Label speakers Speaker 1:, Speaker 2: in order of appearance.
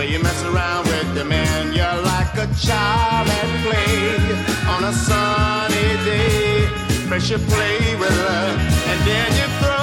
Speaker 1: you mess around with the man, you're like a child at play. On a sunny day, first you play with her, and then you throw